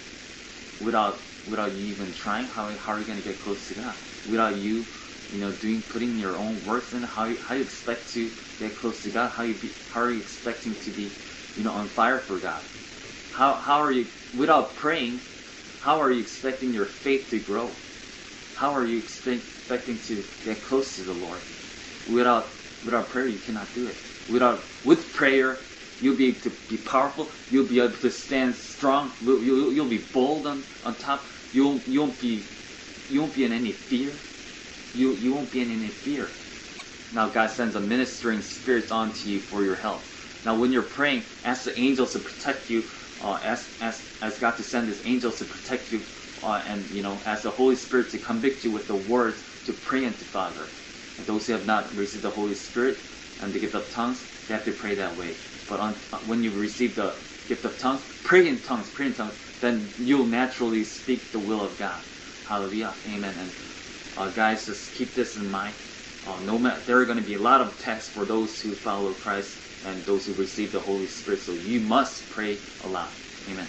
without without you even trying, how how are you going to get close to God? Without you, you know, doing putting your own works in, how you, how you expect to get close to God? How you be, how are you expecting to be, you know, on fire for God? How how are you without praying? How are you expecting your faith to grow? How are you expect, expecting to get close to the Lord? Without without prayer, you cannot do it. Without with prayer, you'll be able to be powerful. You'll be able to stand strong. You'll, you'll, you'll be bold on, on top. You'll you won't be you won't be in any fear. You you won't be in any fear. Now God sends a ministering spirit onto you for your help. Now when you're praying, ask the angels to protect you. Uh, ask ask ask God to send His angels to protect you, uh, and you know, ask the Holy Spirit to convict you with the words to pray into Father. And those who have not received the Holy Spirit and the gift of tongues, they have to pray that way. But on, when you receive the gift of tongues, pray in tongues, pray in tongues, then you'll naturally speak the will of God. Hallelujah, amen. And uh, guys, just keep this in mind. Uh, no matter, there are going to be a lot of tests for those who follow Christ and those who receive the Holy Spirit. So you must pray a lot. Amen.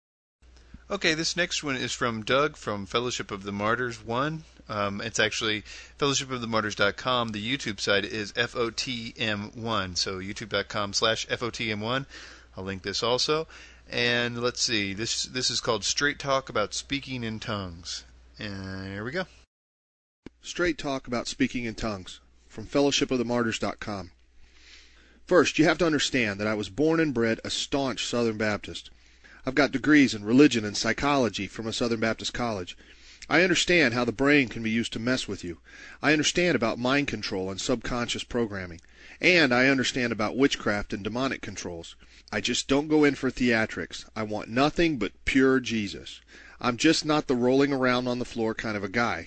Okay, this next one is from Doug from Fellowship of the Martyrs one. Um, it's actually fellowship of the martyrs dot com. The YouTube site is F O T M one, so youtube dot com slash F O T M one. I'll link this also. And let's see, this this is called Straight Talk About Speaking in Tongues. And here we go. Straight Talk About Speaking in Tongues from fellowship of the martyrs dot com. First, you have to understand that I was born and bred a staunch Southern Baptist. I've got degrees in religion and psychology from a Southern Baptist college. I understand how the brain can be used to mess with you. I understand about mind control and subconscious programming. And I understand about witchcraft and demonic controls. I just don't go in for theatrics. I want nothing but pure Jesus. I'm just not the rolling around on the floor kind of a guy.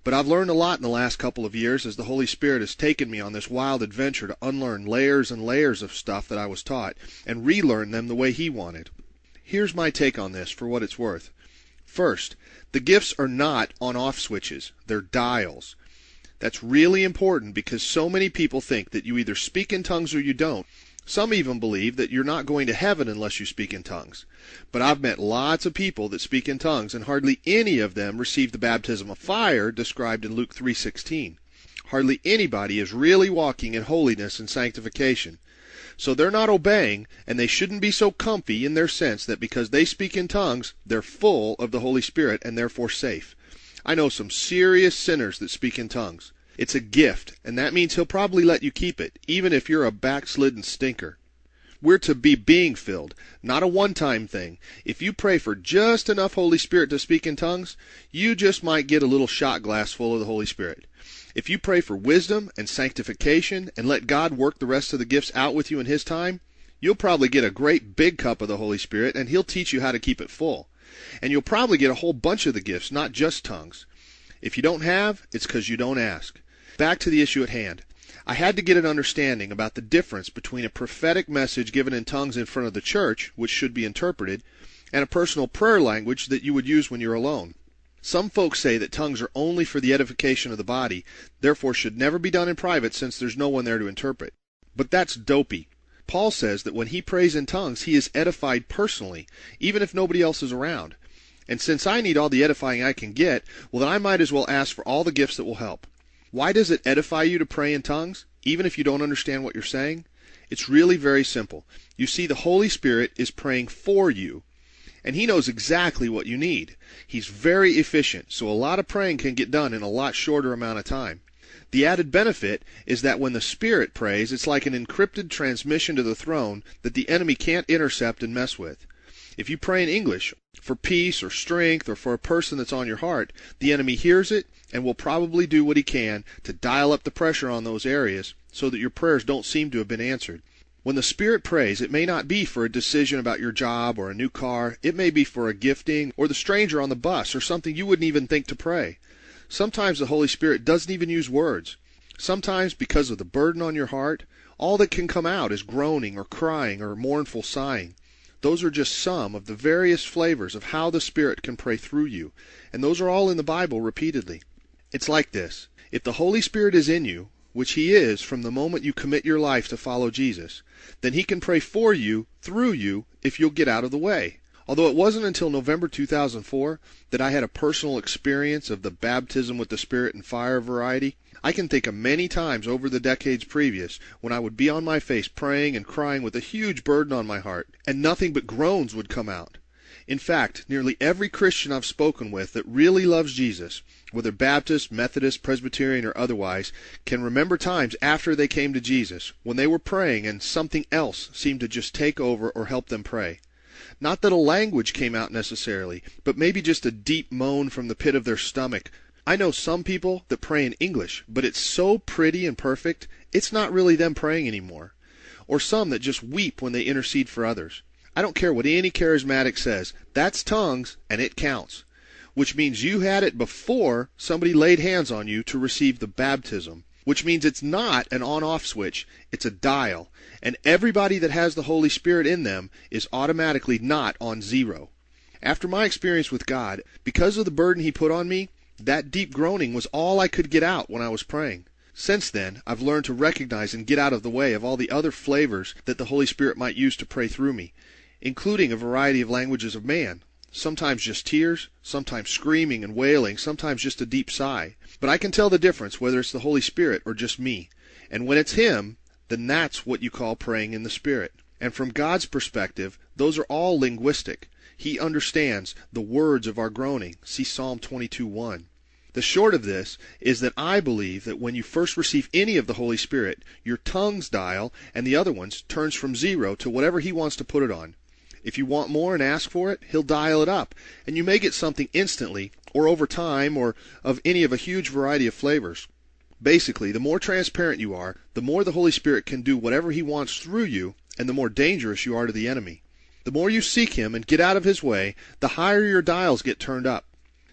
But I've learned a lot in the last couple of years as the Holy Spirit has taken me on this wild adventure to unlearn layers and layers of stuff that I was taught and relearn them the way He wanted. Here's my take on this for what it's worth. First, the gifts are not on-off switches. They're dials. That's really important because so many people think that you either speak in tongues or you don't. Some even believe that you're not going to heaven unless you speak in tongues. But I've met lots of people that speak in tongues, and hardly any of them receive the baptism of fire described in Luke three sixteen. Hardly anybody is really walking in holiness and sanctification. So they're not obeying, and they shouldn't be so comfy in their sense that because they speak in tongues, they're full of the Holy Spirit and therefore safe. I know some serious sinners that speak in tongues. It's a gift, and that means He'll probably let you keep it, even if you're a backslidden stinker. We're to be being filled, not a one-time thing. If you pray for just enough Holy Spirit to speak in tongues, you just might get a little shot glass full of the Holy Spirit. If you pray for wisdom and sanctification and let God work the rest of the gifts out with you in His time, you'll probably get a great big cup of the Holy Spirit, and He'll teach you how to keep it full. And you'll probably get a whole bunch of the gifts, not just tongues. If you don't have, it's because you don't ask. Back to the issue at hand. I had to get an understanding about the difference between a prophetic message given in tongues in front of the church, which should be interpreted, and a personal prayer language that you would use when you're alone. Some folks say that tongues are only for the edification of the body, therefore should never be done in private since there's no one there to interpret. But that's dopey. Paul says that when he prays in tongues, he is edified personally, even if nobody else is around. And since I need all the edifying I can get, well then I might as well ask for all the gifts that will help. Why does it edify you to pray in tongues, even if you don't understand what you're saying? It's really very simple. You see, the Holy Spirit is praying for you, and He knows exactly what you need. He's very efficient, so a lot of praying can get done in a lot shorter amount of time. The added benefit is that when the Spirit prays, it's like an encrypted transmission to the throne that the enemy can't intercept and mess with. If you pray in English for peace or strength or for a person that's on your heart, the enemy hears it and will probably do what he can to dial up the pressure on those areas so that your prayers don't seem to have been answered. When the Spirit prays, it may not be for a decision about your job or a new car. It may be for a gifting or the stranger on the bus or something you wouldn't even think to pray. Sometimes the Holy Spirit doesn't even use words. Sometimes, because of the burden on your heart, all that can come out is groaning or crying or mournful sighing. Those are just some of the various flavors of how the Spirit can pray through you, and those are all in the Bible repeatedly. It's like this. If the Holy Spirit is in you, which He is from the moment you commit your life to follow Jesus, then He can pray for you, through you, if you'll get out of the way. Although it wasn't until November two thousand four that I had a personal experience of the baptism with the Spirit and fire variety, I can think of many times over the decades previous when I would be on my face praying and crying with a huge burden on my heart, and nothing but groans would come out. In fact, nearly every Christian I've spoken with that really loves Jesus, whether Baptist, Methodist, Presbyterian, or otherwise, can remember times after they came to Jesus when they were praying and something else seemed to just take over or help them pray. Not that a language came out necessarily, but maybe just a deep moan from the pit of their stomach. I know some people that pray in English, but it's so pretty and perfect, it's not really them praying anymore. Or some that just weep when they intercede for others. I don't care what any charismatic says. That's tongues, and it counts. Which means you had it before somebody laid hands on you to receive the baptism. Which means it's not an on-off switch, it's a dial. And everybody that has the Holy Spirit in them is automatically not on zero. After my experience with God, because of the burden He put on me, that deep groaning was all I could get out when I was praying. Since then, I've learned to recognize and get out of the way of all the other flavors that the Holy Spirit might use to pray through me, including a variety of languages of man. Sometimes just tears, sometimes screaming and wailing, sometimes just a deep sigh. But I can tell the difference whether it's the Holy Spirit or just me. And when it's Him, then that's what you call praying in the Spirit. And from God's perspective, those are all linguistic. He understands the words of our groaning. See Psalm twenty-two one. The short of this is that I believe that when you first receive any of the Holy Spirit, your tongue's dial and the other ones turns from zero to whatever He wants to put it on. If you want more and ask for it, He'll dial it up, and you may get something instantly, or over time, or of any of a huge variety of flavors. Basically, the more transparent you are, the more the Holy Spirit can do whatever He wants through you, and the more dangerous you are to the enemy. The more you seek Him and get out of His way, the higher your dials get turned up.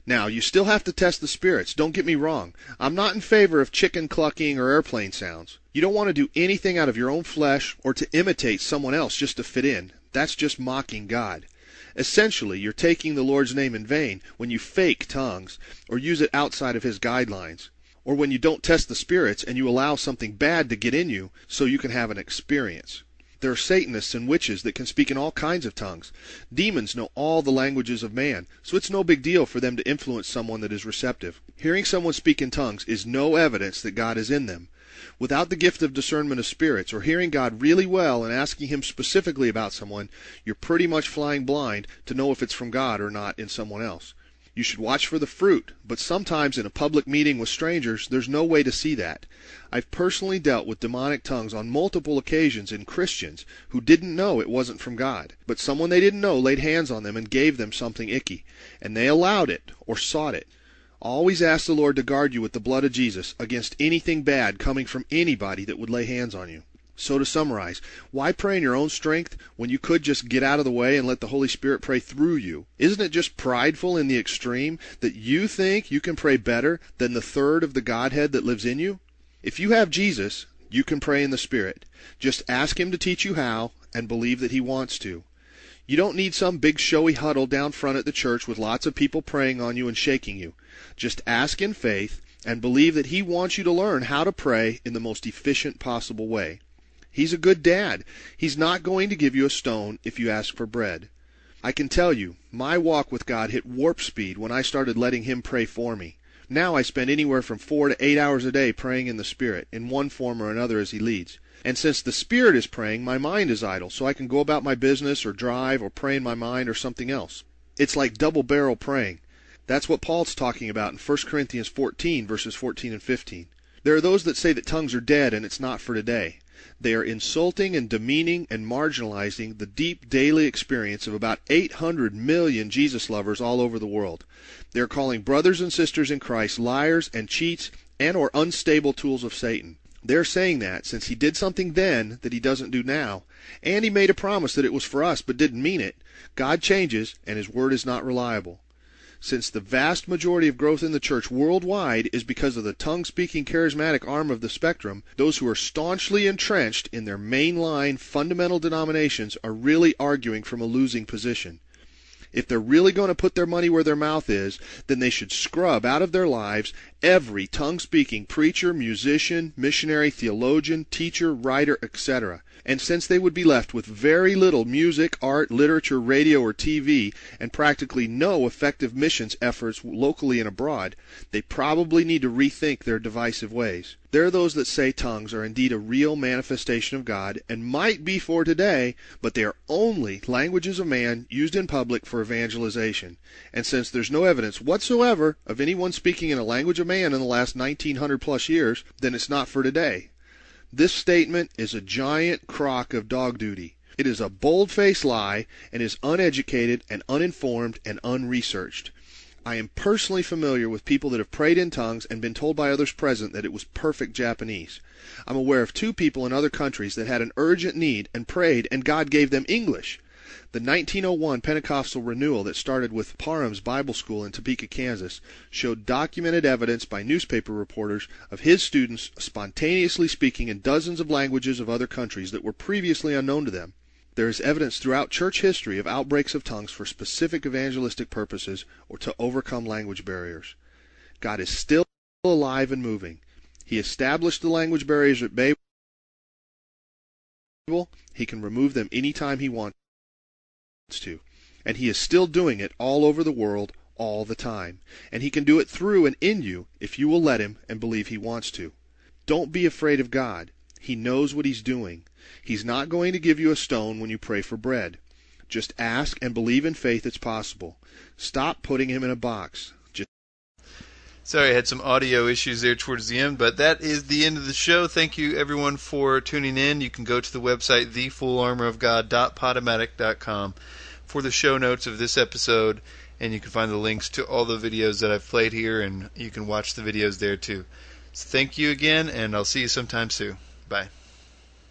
Now, you still have to test the spirits, don't get me wrong. I'm not in favor of chicken clucking or airplane sounds. You don't want to do anything out of your own flesh or to imitate someone else just to fit in. That's just mocking God. Essentially, you're taking the Lord's name in vain when you fake tongues or use it outside of His guidelines, or when you don't test the spirits and you allow something bad to get in you so you can have an experience. There are Satanists and witches that can speak in all kinds of tongues. Demons know all the languages of man, so it's no big deal for them to influence someone that is receptive. Hearing someone speak in tongues is no evidence that God is in them. Without the gift of discernment of spirits, or hearing God really well and asking Him specifically about someone, you're pretty much flying blind to know if it's from God or not in someone else. You should watch for the fruit, but sometimes in a public meeting with strangers, there's no way to see that. I've personally dealt with demonic tongues on multiple occasions in Christians who didn't know it wasn't from God, but someone they didn't know laid hands on them and gave them something icky, and they allowed it or sought it. Always ask the Lord to guard you with the blood of Jesus against anything bad coming from anybody that would lay hands on you. So to summarize, why pray in your own strength when you could just get out of the way and let the Holy Spirit pray through you? Isn't it just prideful in the extreme that you think you can pray better than the third of the Godhead that lives in you? If you have Jesus, you can pray in the Spirit. Just ask Him to teach you how and believe that He wants to. You don't need some big showy huddle down front at the church with lots of people praying on you and shaking you. Just ask in faith and believe that He wants you to learn how to pray in the most efficient possible way. He's a good dad. He's not going to give you a stone if you ask for bread. I can tell you, my walk with God hit warp speed when I started letting Him pray for me. Now I spend anywhere from four to eight hours a day praying in the Spirit, in one form or another as He leads. And since the Spirit is praying, my mind is idle, so I can go about my business or drive or pray in my mind or something else. It's like double-barrel praying. That's what Paul's talking about in First Corinthians fourteen, verses fourteen and fifteen. There are those that say that tongues are dead and it's not for today. They are insulting and demeaning and marginalizing the deep daily experience of about eight hundred million Jesus lovers all over the world. They are calling brothers and sisters in Christ liars and cheats and or unstable tools of Satan. They're saying that since He did something then that He doesn't do now, and He made a promise that it was for us but didn't mean it, God changes and His word is not reliable. Since the vast majority of growth in the church worldwide is because of the tongue-speaking charismatic arm of the spectrum, those who are staunchly entrenched in their mainline fundamental denominations are really arguing from a losing position. If they're really going to put their money where their mouth is, then they should scrub out of their lives every tongue-speaking preacher, musician, missionary, theologian, teacher, writer, et cetera. And since they would be left with very little music, art, literature, radio, or T V, and practically no effective missions efforts locally and abroad, they probably need to rethink their divisive ways. There are those that say tongues are indeed a real manifestation of God and might be for today, but they are only languages of man used in public for evangelization. And since there's no evidence whatsoever of anyone speaking in a language of man in the last nineteen hundred plus years, then it's not for today. This statement is a giant crock of dog duty. It is a bold-faced lie and is uneducated and uninformed and unresearched. I am personally familiar with people that have prayed in tongues and been told by others present that it was perfect Japanese. I'm aware of two people in other countries that had an urgent need and prayed and God gave them English. The nineteen oh one Pentecostal renewal that started with Parham's Bible School in Topeka, Kansas, showed documented evidence by newspaper reporters of his students spontaneously speaking in dozens of languages of other countries that were previously unknown to them. There is evidence throughout church history of outbreaks of tongues for specific evangelistic purposes or to overcome language barriers. God is still alive and moving. He established the language barriers at Babel. He can remove them anytime He wants to. And He is still doing it all over the world all the time. And He can do it through and in you if you will let Him and believe He wants to. Don't be afraid of God. He knows what He's doing. He's not going to give you a stone when you pray for bread. Just ask and believe in faith it's possible. Stop putting Him in a box. Just Sorry, I had some audio issues there towards the end, but that is the end of the show. Thank you, everyone, for tuning in. You can go to the website, the full armor of god dot podomatic dot com, for the show notes of this episode, and you can find the links to all the videos that I've played here, and you can watch the videos there, too. So thank you again, and I'll see you sometime soon. Bye.